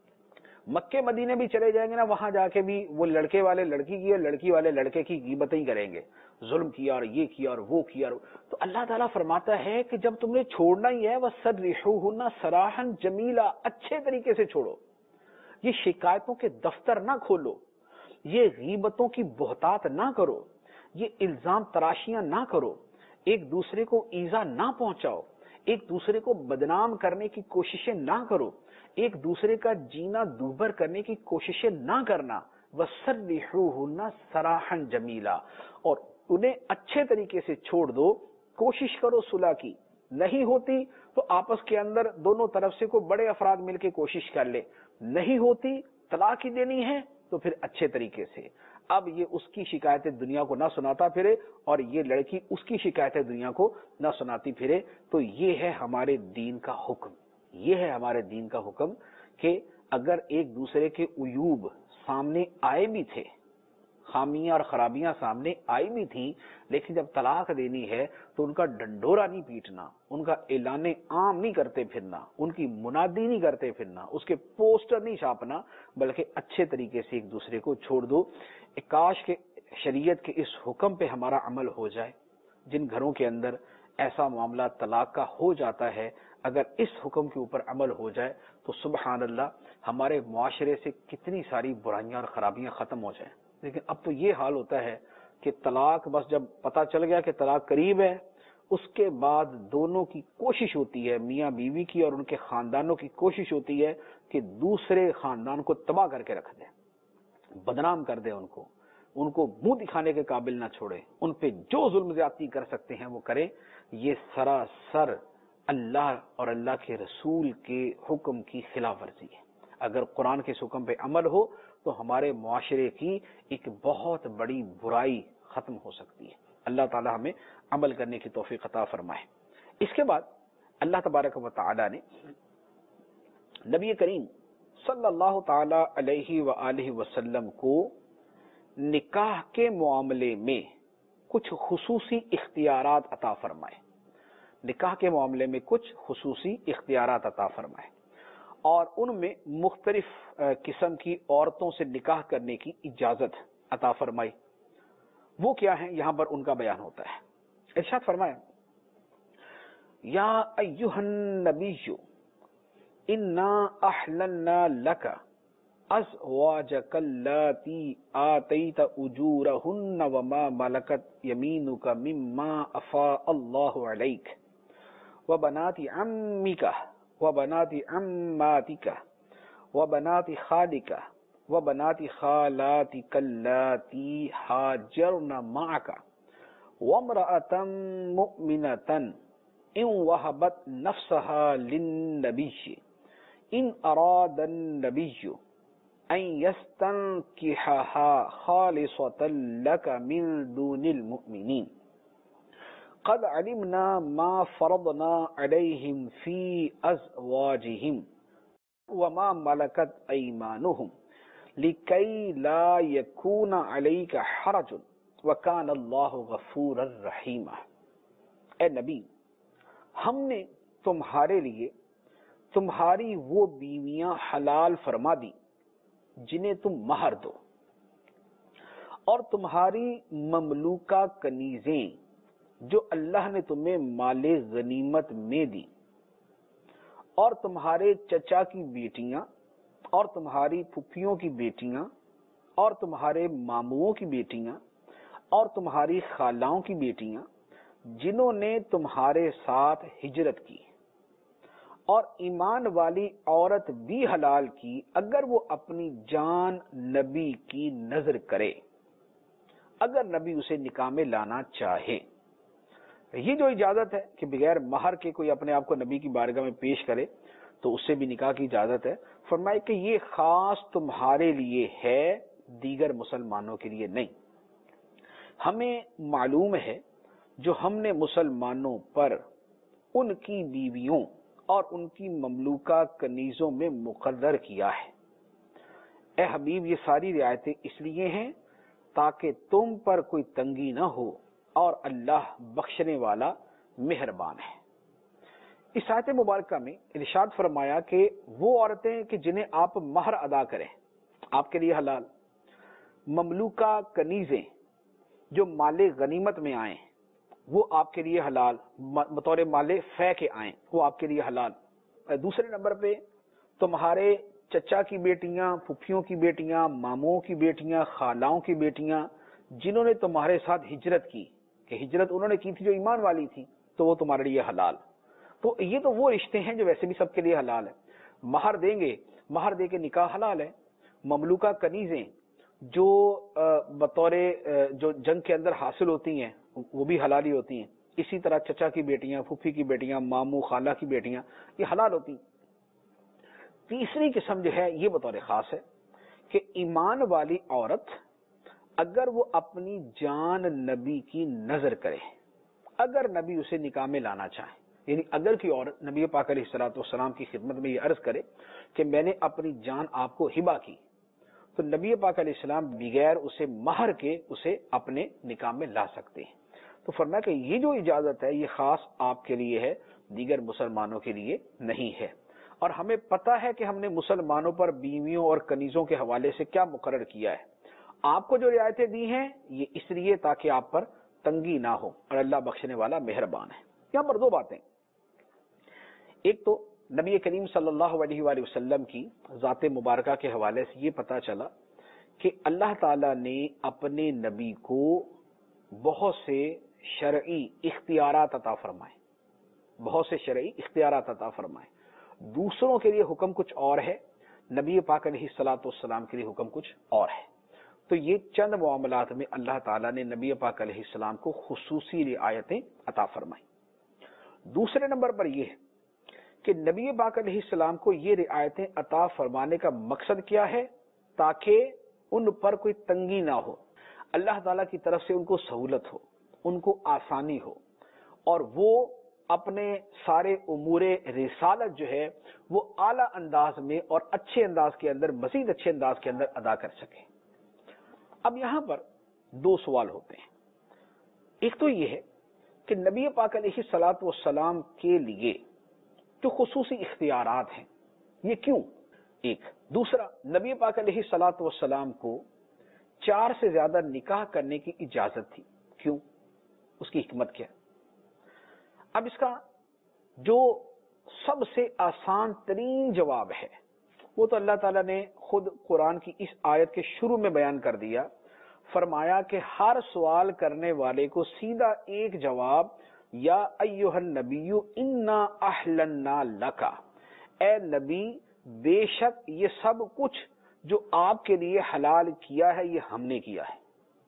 مکے مدینے بھی چلے جائیں گے نا، وہاں جا کے بھی وہ لڑکے والے لڑکی کی اور لڑکی والے لڑکے کی غیبتیں ہی کریں گے، ظلم کیا اور یہ کیا اور وہ کیا. تو اللہ تعالیٰ فرماتا ہے کہ جب تم نے چھوڑنا ہی ہے وَسَرِّحُوهُنَّ سَرَاحًا جَمِيلًا، اچھے طریقے سے چھوڑو. یہ شکایتوں کے دفتر نہ کھولو، یہ غیبتوں کی بہتات نہ کرو، یہ الزام تراشیاں نہ کرو، ایک دوسرے کو ایذا نہ پہنچاؤ، ایک دوسرے کو بدنام کرنے کی کوششیں نہ کرو، ایک دوسرے کا جینا دوبھر کرنے کی کوششیں نہ کرنا. وَسَرِّحُوهُنَّ سَرَاحًا جَمِيلًا، اور انہیں اچھے طریقے سے چھوڑ دو. کوشش کرو صلح کی، نہیں ہوتی تو آپس کے اندر دونوں طرف سے کوئی بڑے افراد مل کے کوشش کر لے، نہیں ہوتی طلاق ہی دینی ہے تو پھر اچھے طریقے سے. اب یہ اس کی شکایتیں دنیا کو نہ سناتا پھرے اور یہ لڑکی اس کی شکایتیں دنیا کو نہ سناتی پھرے. تو یہ ہے ہمارے دین کا حکم، یہ ہے ہمارے دین کا حکم کہ اگر ایک دوسرے کے عیوب سامنے آئے بھی تھے، خامیاں اور خرابیاں سامنے آئی بھی تھی، لیکن جب طلاق دینی ہے تو ان کا ڈنڈورا نہیں پیٹنا، ان کا اعلان عام نہیں کرتے پھرنا، ان کی منادی نہیں کرتے پھرنا، اس کے پوسٹر نہیں چھاپنا، بلکہ اچھے طریقے سے ایک دوسرے کو چھوڑ دو. کاش کہ شریعت کے اس حکم پہ ہمارا عمل ہو جائے. جن گھروں کے اندر ایسا معاملہ طلاق کا ہو جاتا ہے، اگر اس حکم کے اوپر عمل ہو جائے تو سبحان اللہ ہمارے معاشرے سے کتنی ساری برائیاں اور خرابیاں ختم ہو جائیں. لیکن اب تو یہ حال ہوتا ہے کہ طلاق بس جب پتہ چل گیا کہ طلاق قریب ہے، اس کے بعد دونوں کی کوشش ہوتی ہے، میاں بیوی کی اور ان کے خاندانوں کی کوشش ہوتی ہے کہ دوسرے خاندان کو تباہ کر کے رکھ دیں، بدنام کر دیں، ان کو منہ دکھانے کے قابل نہ چھوڑے، ان پہ جو ظلم زیادتی کر سکتے ہیں وہ کریں. یہ سراسر اللہ اور اللہ کے رسول کے حکم کی خلاف ورزی ہے. اگر قرآن کے اس حکم پہ عمل ہو تو ہمارے معاشرے کی ایک بہت بڑی برائی ختم ہو سکتی ہے. اللہ تعالی ہمیں عمل کرنے کی توفیق عطا فرمائے. اس کے بعد اللہ تبارک و تعالی نے نبی کریم صلی اللہ تعالی علیہ وآلہ وسلم کو نکاح کے معاملے میں کچھ خصوصی اختیارات عطا فرمائے. نکاح کے معاملے میں کچھ خصوصی اختیارات عطا فرمائے اور ان میں مختلف قسم کی عورتوں سے نکاح کرنے کی اجازت عطا فرمائی. وہ کیا ہیں یہاں پر ان کا بیان ہوتا ہے. ارشاد فرمایا، یا ایھا النبی انا احللنا لک ازواجک اللاتی آتیت اجورہن وما ملکت یمینک مما افاء اللہ علیک وبنات عمک وبنات عماتک وبنات خالک وبنات خالاتک اللاتی حاجرن معک وامرأة مؤمنة ان وهبت نفسها للنبی ان اراد النبی ان يستنكحها خالصة لك من دون المؤمنين قد علمنا ما فرضنا عليهم في ازواجهم وما ملكت ايمانهم لكي لا يكون عليك حرج وكان الله غفورا رحيما. اے نبی، ہم نے تمہارے لیے تمہاری وہ بیویاں حلال فرما دی جنہیں تم مہر دو، اور تمہاری مملوکہ کنیزیں جو اللہ نے تمہیں مال غنیمت میں دی، اور تمہارے چچا کی بیٹیاں اور تمہاری پھپھیوں کی بیٹیاں اور تمہارے ماموں کی بیٹیاں اور تمہاری خالاؤں کی بیٹیاں جنہوں نے تمہارے ساتھ ہجرت کی، اور ایمان والی عورت بھی حلال کی اگر وہ اپنی جان نبی کی نظر کرے، اگر نبی اسے نکاح میں لانا چاہے. یہ جو اجازت ہے کہ بغیر مہر کے کوئی اپنے آپ کو نبی کی بارگاہ میں پیش کرے، تو اس سے بھی نکاح کی اجازت ہے. فرمائے کہ یہ خاص تمہارے لیے ہے، دیگر مسلمانوں کے لیے نہیں. ہمیں معلوم ہے جو ہم نے مسلمانوں پر ان کی بیویوں اور ان کی مملوکہ کنیزوں میں مقرر کیا ہے. اے حبیب یہ ساری رعایتیں اس لیے ہیں تاکہ تم پر کوئی تنگی نہ ہو اور اللہ بخشنے والا مہربان ہے. اس آیت مبارکہ میں ارشاد فرمایا کہ وہ عورتیں کہ جنہیں آپ مہر ادا کریں آپ کے لیے حلال، مملوکہ کنیزیں جو مال غنیمت میں آئیں وہ آپ کے لیے حلال، بطور مال فے کے آئیں وہ آپ کے لیے حلال. دوسرے نمبر پہ تمہارے چچا کی بیٹیاں، پھپھیوں کی بیٹیاں، ماموں کی بیٹیاں، خالاؤں کی بیٹیاں جنہوں نے تمہارے ساتھ ہجرت کی، کہ ہجرت انہوں نے کی تھی جو ایمان والی تھی، تو وہ تمہارے لیے حلال. تو یہ تو وہ رشتے ہیں جو ویسے بھی سب کے لیے حلال ہے. مہر دیں گے، مہر دے کے نکاح حلال ہے. مملوکہ کنیزیں جو بطور جو جنگ کے اندر حاصل ہوتی ہیں وہ بھی حلال ہی ہوتی ہیں. اسی طرح چچا کی بیٹیاں، پھوپھی کی بیٹیاں، ماموں خالہ کی بیٹیاں یہ حلال ہوتی. تیسری قسم جو ہے یہ بطور خاص ہے کہ ایمان والی عورت اگر وہ اپنی جان نبی کی نظر کرے، اگر نبی اسے نکاح میں لانا چاہے، یعنی اگر کی عورت نبی پاک علیہ الصلوۃ والسلام کی خدمت میں یہ عرض کرے کہ میں نے اپنی جان آپ کو ہبہ کی، تو نبی پاک علیہ السلام بغیر اسے مہر کے اسے اپنے نکاح میں لا سکتے ہیں. تو فرمایا کہ یہ جو اجازت ہے یہ خاص آپ کے لیے ہے، دیگر مسلمانوں کے لیے نہیں ہے. اور ہمیں پتہ ہے کہ ہم نے مسلمانوں پر بیویوں اور کنیزوں کے حوالے سے کیا مقرر کیا ہے. آپ کو جو رعایتیں دی ہیں یہ اس لیے تاکہ آپ پر تنگی نہ ہو اور اللہ بخشنے والا مہربان ہے. یہاں پر دو باتیں، ایک تو نبی کریم صلی اللہ علیہ وآلہ وسلم کی ذات مبارکہ کے حوالے سے یہ پتہ چلا کہ اللہ تعالیٰ نے اپنے نبی کو بہت سے شرعی اختیارات عطا فرمائے، بہت سے شرعی اختیارات عطا فرمائے. دوسروں کے لیے حکم کچھ اور ہے، نبی پاک علیہ الصلوۃ والسلام کے لیے حکم کچھ اور ہے. تو یہ چند معاملات میں اللہ تعالیٰ نے نبی پاک علیہ السلام کو خصوصی رعایتیں عطا فرمائیں. دوسرے نمبر پر یہ ہے کہ نبی پاک علیہ السلام کو یہ رعایتیں عطا فرمانے کا مقصد کیا ہے؟ تاکہ ان پر کوئی تنگی نہ ہو، اللہ تعالیٰ کی طرف سے ان کو سہولت ہو، ان کو آسانی ہو، اور وہ اپنے سارے امور رسالت جو ہے وہ اعلیٰ انداز میں اور اچھے انداز کے اندر، مزید اچھے انداز کے اندر ادا کر سکیں. اب یہاں پر دو سوال ہوتے ہیں. ایک تو یہ ہے کہ نبی پاک علیہ الصلوۃ والسلام کے لیے جو خصوصی اختیارات ہیں یہ کیوں؟ ایک دوسرا، نبی پاک علیہ الصلوۃ والسلام کو 4 سے زیادہ نکاح کرنے کی اجازت تھی، کیوں؟ اس کی حکمت کیا؟ اب اس کا جو سب سے آسان ترین جواب ہے وہ تو اللہ تعالیٰ نے خود قرآن کی اس آیت کے شروع میں بیان کر دیا. فرمایا کہ ہر سوال کرنے والے کو سیدھا ایک جواب، یا ایھا النبی انا احللنا لک، اے نبی بے شک یہ سب کچھ جو آپ کے لیے حلال کیا ہے یہ ہم نے کیا ہے،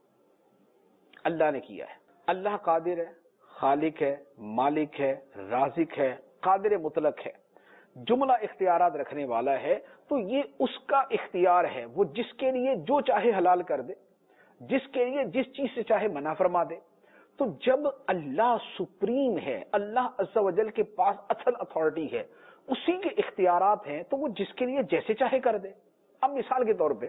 اللہ نے کیا ہے. اللہ قادر ہے، خالق ہے، مالک ہے، رازق ہے، قادر مطلق ہے، جملہ اختیارات رکھنے والا ہے. تو یہ اس کا اختیار ہے، وہ جس کے لیے جو چاہے حلال کر دے، جس کے لیے جس چیز سے چاہے منع فرما دے. تو جب اللہ سپریم ہے، اللہ عز و جل کے پاس اصل اتھارٹی ہے، اسی کے اختیارات ہیں، تو وہ جس کے لیے جیسے چاہے کر دے. اب مثال کے طور پہ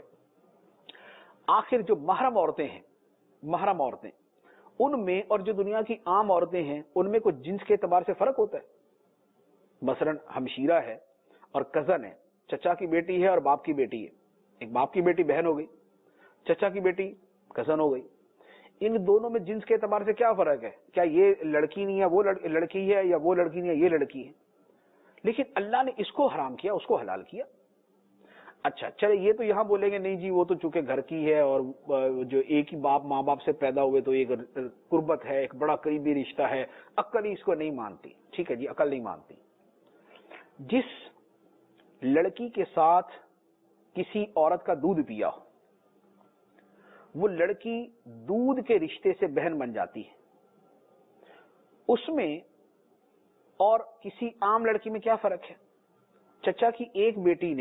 آخر جو محرم عورتیں ہیں، محرم عورتیں، ان میں اور جو دنیا کی عام عورتیں ہیں ان میں کوئی جنس کے اعتبار سے فرق ہوتا ہے؟ مثلا ہمشیرہ ہے اور کزن ہے، چچا کی بیٹی ہے اور باپ کی بیٹی ہے، ایک باپ کی بیٹی بہن ہو گئی، چچا کی بیٹی کزن ہو گئی. ان دونوں میں جنس کے اعتبار سے کیا فرق ہے؟ کیا یہ لڑکی نہیں ہے وہ لڑکی ہے، یا وہ لڑکی نہیں ہے یہ لڑکی ہے؟ لیکن اللہ نے اس کو حرام کیا، اس کو حلال کیا. اچھا چلے یہ تو یہاں بولیں گے نہیں جی وہ تو چونکہ گھر کی ہے اور جو ایک ہی باپ ماں باپ سے پیدا ہوئے تو ایک قربت ہے، ایک بڑا قریبی رشتہ ہے، عقل ہی اس کو نہیں مانتی. ٹھیک ہے جی، عقل نہیں مانتی. جس لڑکی کے ساتھ کسی عورت کا دودھ پیا ہو وہ لڑکی دودھ کے رشتے سے بہن بن جاتی ہے. اس میں اور کسی عام لڑکی میں کیا فرق ہے؟ چچا کی ایک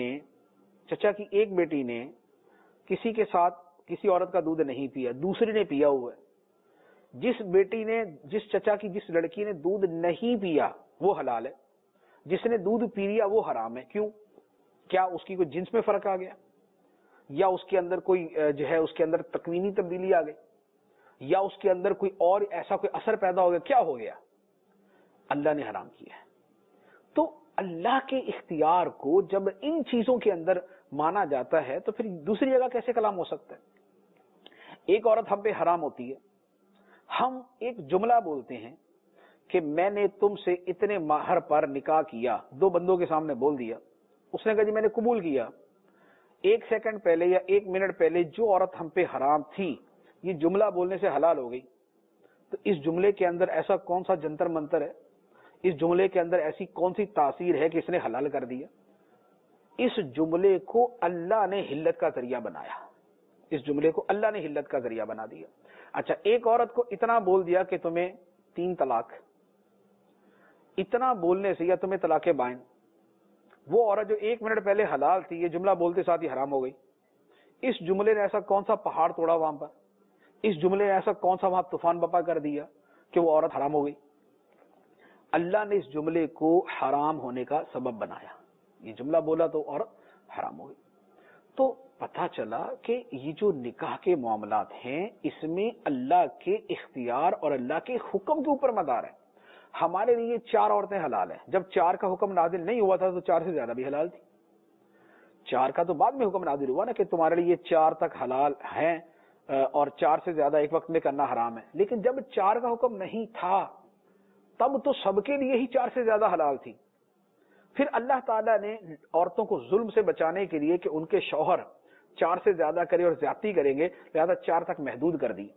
بیٹی نے کسی کے ساتھ کسی عورت کا دودھ نہیں پیا، دوسری نے پیا ہوا ہے. جس چچا کی جس لڑکی نے دودھ نہیں پیا وہ حلال ہے، جس نے دودھ پی لیا وہ حرام ہے. کیوں؟ کیا اس کی کوئی جنس میں فرق آ گیا، یا اس کے اندر کوئی جو ہے اس کے اندر تکوینی تبدیلی آ گئی، یا اس کے اندر کوئی اور ایسا کوئی اثر پیدا ہو گیا؟ کیا ہو گیا؟ اللہ نے حرام کیا ہے. تو اللہ کے اختیار کو جب ان چیزوں کے اندر مانا جاتا ہے تو پھر دوسری جگہ کیسے کلام ہو سکتا ہے؟ ایک عورت ہم پہ حرام ہوتی ہے، ہم ایک جملہ بولتے ہیں کہ میں نے تم سے اتنے مہر پر نکاح کیا، دو بندوں کے سامنے بول دیا. اس نے کہا جی میں نے قبول کیا. ایک سیکنڈ پہلے یا ایک منٹ پہلے جو عورت ہم پہ حرام تھی یہ جملہ بولنے سے حلال ہو گئی. تو اس جملے کے اندر ایسا کون سا جنتر منتر ہے، اس جملے کے اندر ایسی کون سی تاثیر ہے کہ اس نے حلال کر دیا؟ اس جملے کو اللہ نے حلت کا ذریعہ بنایا، اس جملے کو اللہ نے حلت کا ذریعہ بنا دیا. اچھا، ایک عورت کو اتنا بول دیا کہ تمہیں 3 طلاق، اتنا بولنے سے یا تمہیں طلاق بائن، وہ عورت جو 1 منٹ پہلے حلال تھی یہ جملہ بولتے ساتھ ہی حرام ہو گئی. اس جملے نے ایسا کون سا پہاڑ توڑا وہاں پر، اس جملے نے ایسا کون سا وہاں طوفان بپا کر دیا کہ وہ عورت حرام ہو گئی؟ اللہ نے اس جملے کو حرام ہونے کا سبب بنایا. یہ جملہ بولا تو عورت حرام ہو گئی. تو پتہ چلا کہ یہ جو نکاح کے معاملات ہیں اس میں اللہ کے اختیار اور اللہ کے حکم کے اوپر مدار ہے. ہمارے لیے 4 عورتیں حلال ہیں، جب 4 کا حکم نازل نہیں ہوا تھا تو 4 سے زیادہ بھی حلال تھی. 4 کا تو بعد میں حکم نازل ہوا نا کہ تمہارے لیے 4 تک حلال ہیں اور 4 سے زیادہ ایک وقت میں کرنا حرام ہے. لیکن جب 4 کا حکم نہیں تھا تب تو سب کے لیے ہی 4 سے زیادہ حلال تھی. پھر اللہ تعالیٰ نے عورتوں کو ظلم سے بچانے کے لیے کہ ان کے شوہر 4 سے زیادہ کرے اور زیادتی کریں گے لہذا 4 تک محدود کر دی.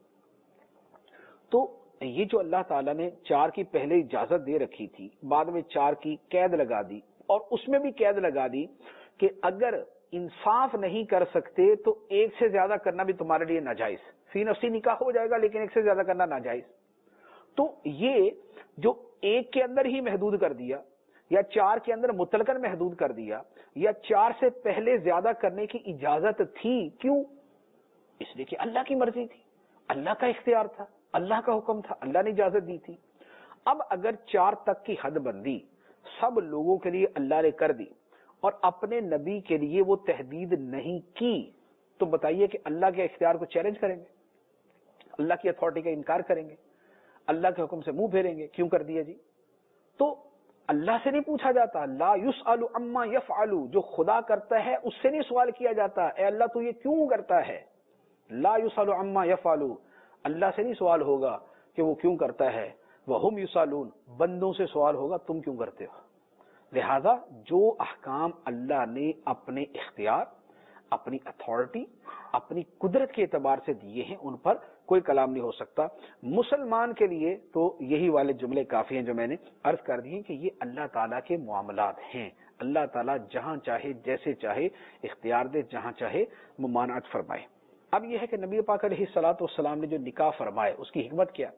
تو یہ جو اللہ تعالیٰ نے 4 کی پہلے اجازت دے رکھی تھی، بعد میں 4 کی قید لگا دی، اور اس میں بھی قید لگا دی کہ اگر انصاف نہیں کر سکتے تو 1 سے زیادہ کرنا بھی تمہارے لیے ناجائز، فی نفسی نکاح ہو جائے گا لیکن 1 سے زیادہ کرنا ناجائز. تو یہ جو 1 کے اندر ہی محدود کر دیا یا 4 کے اندر مطلقاً محدود کر دیا یا 4 سے پہلے زیادہ کرنے کی اجازت تھی، کیوں؟ اس لیے کہ اللہ کی مرضی تھی، اللہ کا اختیار تھا، اللہ کا حکم تھا، اللہ نے اجازت دی تھی. اب اگر 4 تک کی حد بندی سب لوگوں کے لیے اللہ نے کر دی اور اپنے نبی کے لیے وہ تحدید نہیں کی تو بتائیے کہ اللہ کے اختیار کو چیلنج کریں گے، اللہ کی اتھارٹی کا انکار کریں گے، اللہ کے حکم سے منہ پھیریں گے؟ کیوں کر دیا جی؟ تو اللہ سے نہیں پوچھا جاتا، لا یسأل عما یفعل، جو خدا کرتا ہے اس سے نہیں سوال کیا جاتا اے اللہ تو یہ کیوں کرتا ہے. لا یسأل عما یفعل، اللہ سے نہیں سوال ہوگا کہ وہ کیوں کرتا ہے. وہم یسألون، بندوں سے سوال ہوگا تم کیوں کرتے ہو. لہذا جو احکام اللہ نے اپنے اختیار، اپنی اتھارٹی، اپنی قدرت کے اعتبار سے دیے ہیں ان پر کوئی کلام نہیں ہو سکتا. مسلمان کے لیے تو یہی والے جملے کافی ہیں جو میں نے عرض کر دیے کہ یہ اللہ تعالیٰ کے معاملات ہیں. اللہ تعالیٰ جہاں چاہے جیسے چاہے اختیار دے، جہاں چاہے ممانعت فرمائے. اب یہ ہے کہ نبی پاک علیہ الصلوۃ والسلام نے جو نکاح فرمائے اس کی حکمت کیا؟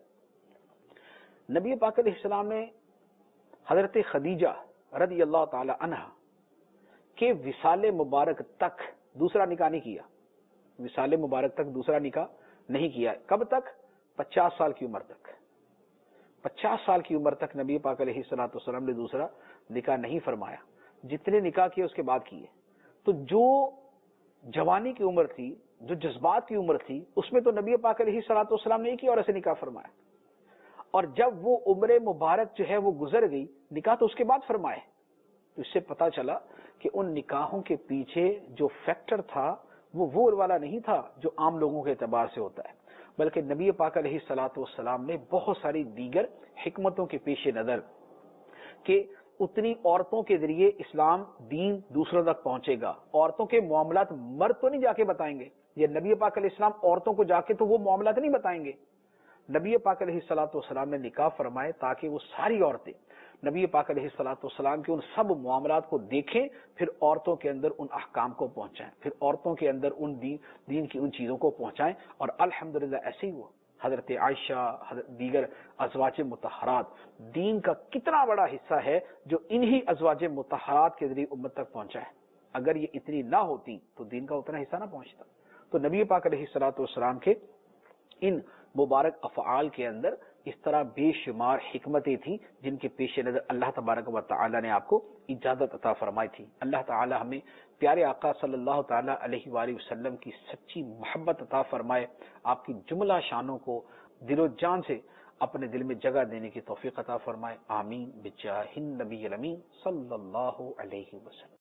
نبی پاک علیہ السلام نے حضرت خدیجہ رضی اللہ تعالی عنہ کے وصال مبارک تک دوسرا نکاح نہیں کیا. وصال مبارک تک دوسرا نکاح نہیں کیا. کب تک؟ 50 سال کی عمر تک. 50 سال کی عمر تک نبی پاک علیہ الصلوۃ والسلام نے دوسرا نکاح نہیں فرمایا. جتنے نکاح کیے اس کے بعد کیے. تو جو جوانی کی عمر تھی، جو جذبات کی عمر تھی، اس میں تو نبی پاک علیہ الصلوۃ والسلام نے ایک ہی عورت سے نکاح فرمایا. اور جب وہ عمر مبارک جو ہے وہ گزر گئی، نکاح تو اس کے بعد فرمائے. تو اس سے پتا چلا کہ ان نکاحوں کے پیچھے جو فیکٹر تھا وہ والا نہیں تھا جو عام لوگوں کے اعتبار سے ہوتا ہے، بلکہ نبی پاک علیہ الصلوۃ والسلام نے بہت ساری دیگر حکمتوں کے پیش نظر کہ اتنی عورتوں کے ذریعے اسلام دین دوسروں تک پہنچے گا. عورتوں کے معاملات مرد تو نہیں جا کے بتائیں گے، یہ نبی پاک علیہ السلام عورتوں کو جا کے تو وہ معاملات نہیں بتائیں گے. نبی پاک علیہ الصلوۃ والسلام نے نکاح فرمائے تاکہ وہ ساری عورتیں نبی پاک علیہ الصلوۃ والسلام کے ان سب معاملات کو دیکھیں، پھر عورتوں کے اندر ان احکام کو پہنچائیں، پھر عورتوں کے اندر ان دین کی ان چیزوں کو پہنچائیں. اور الحمدللہ ایسے ہی ہوا. حضرت عائشہ، دیگر ازواج مطہرات، دین کا کتنا بڑا حصہ ہے جو انہی ازواج مطہرات کے ذریعے امت تک پہنچا ہے. اگر یہ اتنی نہ ہوتی تو دین کا اتنا حصہ نہ پہنچتا. تو نبی پاک علیہ الصلوۃ والسلام کے ان مبارک افعال کے اندر اس طرح بے شمار حکمتیں تھیں جن کے پیش نظر اللہ تبارک و تعالی نے آپ کو اجازت عطا فرمائی تھی. اللہ تعالی ہمیں پیارے آقا صلی اللہ تعالی علیہ وآلہ وسلم کی سچی محبت عطا فرمائے، آپ کی جملہ شانوں کو دل و جان سے اپنے دل میں جگہ دینے کی توفیق عطا فرمائے. آمین بجاہ النبی الامین صلی اللہ علیہ وسلم.